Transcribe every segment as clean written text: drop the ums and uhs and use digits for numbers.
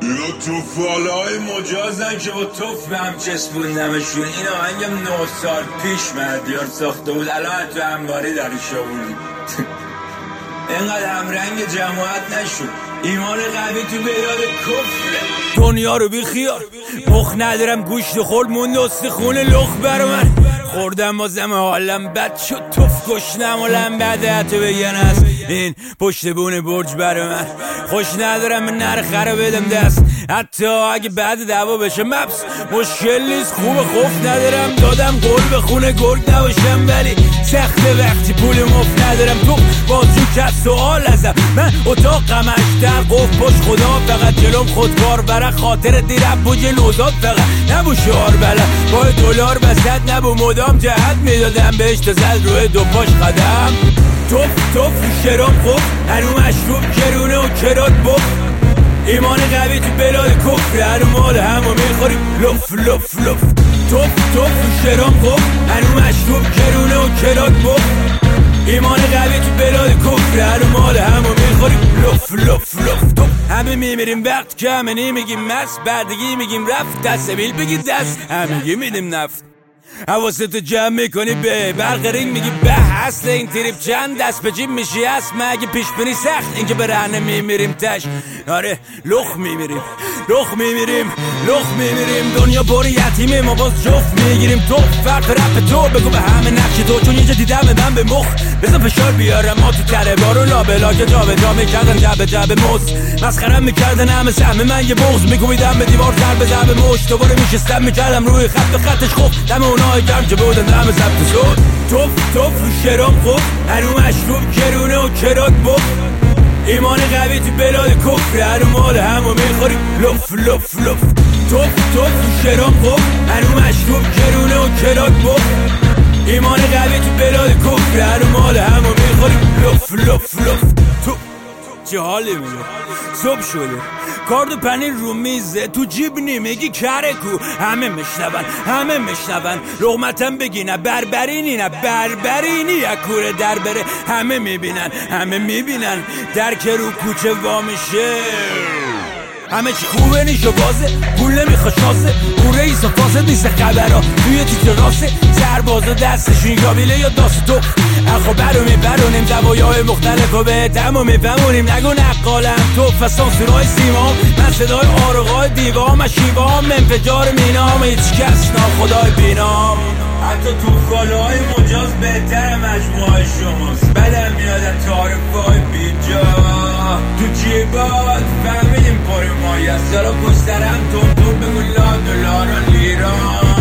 اینا توفالای مجازن که با توف به هم چسبوندمشون. این آهنگم 9 سال پیش مهدیار ساخته بود، الان تو انباری درش آوردی. اینقدر همرنگ جماعت نشد، ایمان قوی تو بیاد کفره. دنیا رو بی خیار مخ ندارم، گوشت خورد موند استخونه لخ برا من. خوردم بازم حالم بد شد، توف گشنم و لنبده حتی بگن است این پشت بون برج برا من. خوش ندارم به نرخه رو بدم دست، حتی اگه بعد دعوا بشه مبس مشکل نیست. خوب خوف ندارم، دادم قول به خونه گرگ نباشم، ولی سخته وقتی پول مفت ندارم. تو بازو کس سوال ازم، من اتاقم اشتر قف پشت خدا، فقط جلوم خودکار برای خاطر دیرم بوج نوزاد، فقط نبو شعار بلد با دلار بسد، نبو مدام جهت میدادم بهش تا زد روی دو پاش قدم. توف شراب خوب هنو مشروب کرونه و کرات بخ، ایمان قوی تو بلاد کفر، هنو مال همو میخوریم لف لف لف. توف شراب خوب هنو مشروب کرونه و کرات بخ، ایمان قوی تو بلاد کفر، هنو مال همو میخوریم لف لف لف. همه میمیریم وقت که همه نمیگیم مست، بردگی میگیم رفت، دست بیل بگی دست، همه میدیم نفت. حواستو جمع میکنی به برقرین میگی به، اصل این تریپ چند دست به جیب میشی هست، مگه پیش بینی سخت اینکه به رهنه میمیریم تش. آره لخ میمیریم دنیا پر یتیمه ما باز جفت میگیریم. تو فرق رپ تو بگو به همه نقش تو، چون یه جا دیدم من به مخ بزن فشار بیارم. ما تو تره بارو لابلا که جا به جا میکردن جب موز، مسخرم میکردن همه سهم من یه بغض، میکوبیدم به دیوار سر به ضرب مشت، دوباره میشستم میکردم روی خط به خطش خوب دم اونای گرم که بودن دم ضبط شد. توف شراب خوب هنو مشروب کرونه و کرات بخ، ایمان قوی تو بلاد کفر، هنو مال همو میخوریم لف لف لف. توف شراب خوب هنو مشروب کرونه و کرات بخ، ایمان قوی تو بلاد کفر، هنو مال همو میخوریم لف لف لف. تو چه حالی میگه؟ صبح شده کارد و پنیر رو میزه، تو جیب نمیگی کره کو، همه میشنون لغمتم بگینه بربرینی اکوره در بره، همه میبینن در که رو کوچه وامیشه. همه چی خوبه نیشو بازه، پول نمیخوا شاسه، اون رئیس و فاسد نیست خبرها توی تیتر راسه، سرباز و دستشون یابیله یا داست تو اخو برونیم زوایای مختلف و به تمام میفهمونیم. نگو نقالم تو فسان سورای سیمام، من صدای آرقای دیوام شیوام، انفجار مینام هیچ کس ناخدای بینام. حتی توفالای مجاز بهتر مجموعه شماست، بدم میادن تعارفای بیجا تو جیبات فهمیدیم پاری مایست. سالا پسترم تون بگو لا دلارا لیرام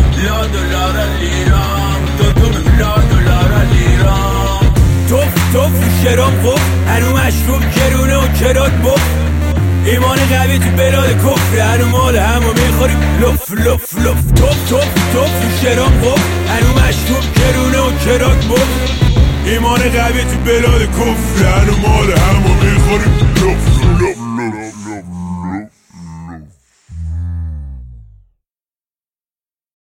بگو لا دلارا لیرام. توف شراب خوب هنو مشروب کرونه و کرات بخ، ایمان قوی تو بلاد کفر، هنو مال همو میخوریم لف لف لف. توف شراب خوب هنو مشروب کرونه و کرات بخ، ایمان قوی تو بلاد کفر، هنو مال همو میخوریم لف لف لف.